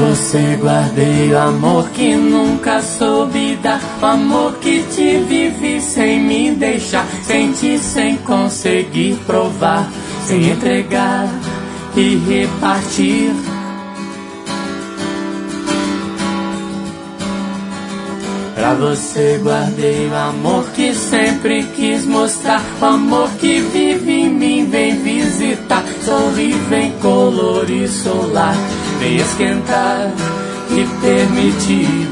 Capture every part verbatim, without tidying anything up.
você guardei o amor que nunca soube dar, o amor que te vivi sem me deixar, senti sem conseguir provar, sem entregar e repartir. Pra você guardei o amor que sempre quis mostrar, o amor que vive em mim, vem visitar, sorri, vem colorir solar, vem esquentar e permitir.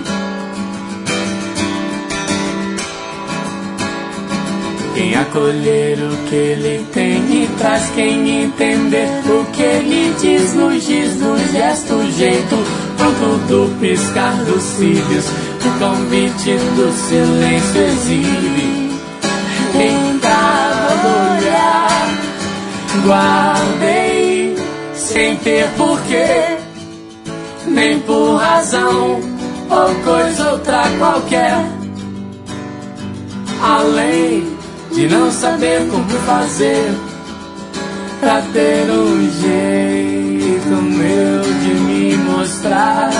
Quem acolher o que ele tem e traz, quem entender o que ele diz no giz, no gesto, jeito, pronto do piscar dos cílios, o convite do silêncio exibe. Em cada olhar guardei, sem ter porquê, nem por razão ou coisa outra qualquer, além de não saber como fazer pra ter um jeito meu de me mostrar.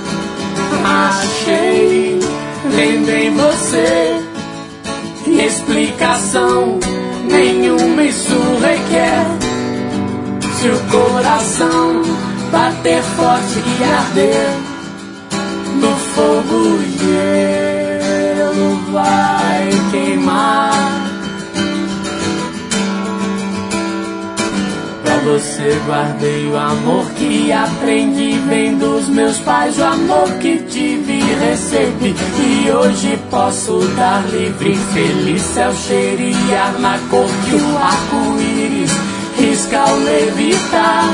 Achei vendo em você explicação nenhuma, isso requer. Se o coração bater forte e arder no fogo, o gelo vai queimar. Pra você guardei o amor que aprendi, vem dos meus pais, o amor que tive e recebi, e hoje posso dar livre. Feliz céu cheirar na cor que o arco-íris risca ao levitar.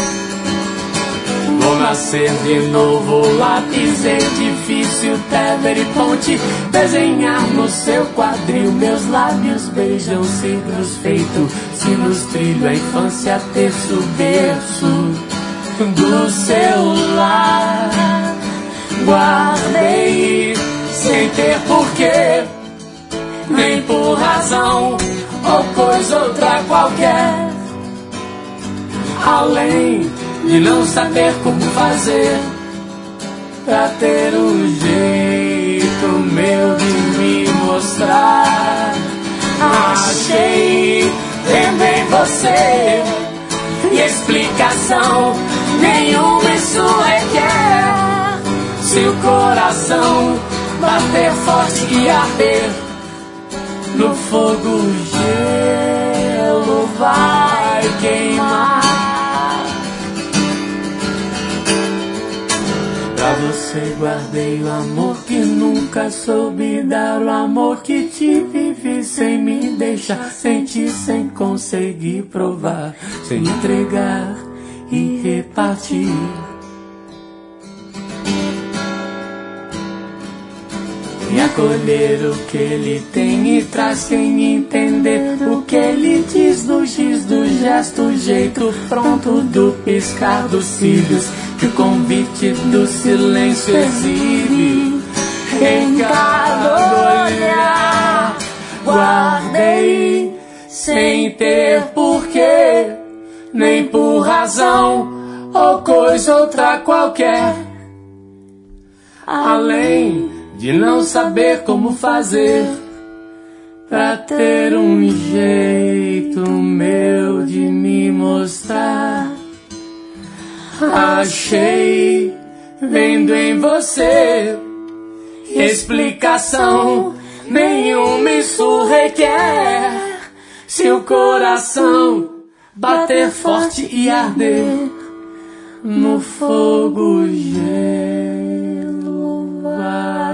Vou nascer de novo, lápis, edifício, Tever e ponte, desenhar no seu quadril, meus lábios beijam signos feitos, sinos trilho a infância, terço, berço do seu lar. Guardei sem ter porquê, nem por razão ou coisa outra qualquer, além de não saber como fazer pra ter um jeito meu de me mostrar. Achei vendo em você explicação nenhuma, isso requer. Se o coração bater forte e arder no fogo, o gelo vai queimar. Pra você guardei o amor que nunca soube dar, o amor que te vivi sem me deixar, senti sem conseguir provar, sem entregar e repartir. E acolher o que ele tem e traz, sem entender o que ele diz no giz do gesto, jeito pronto do piscar dos cílios, que o convite do silêncio exibe. Em cada olhar guardei, sem ter porquê, nem por razão ou coisa outra qualquer, além de não saber como fazer pra ter um jeito meu de me mostrar. Achei vendo em você explicação nenhuma, isso requer. Se o coração bater forte e arder no fogo, o gelo vai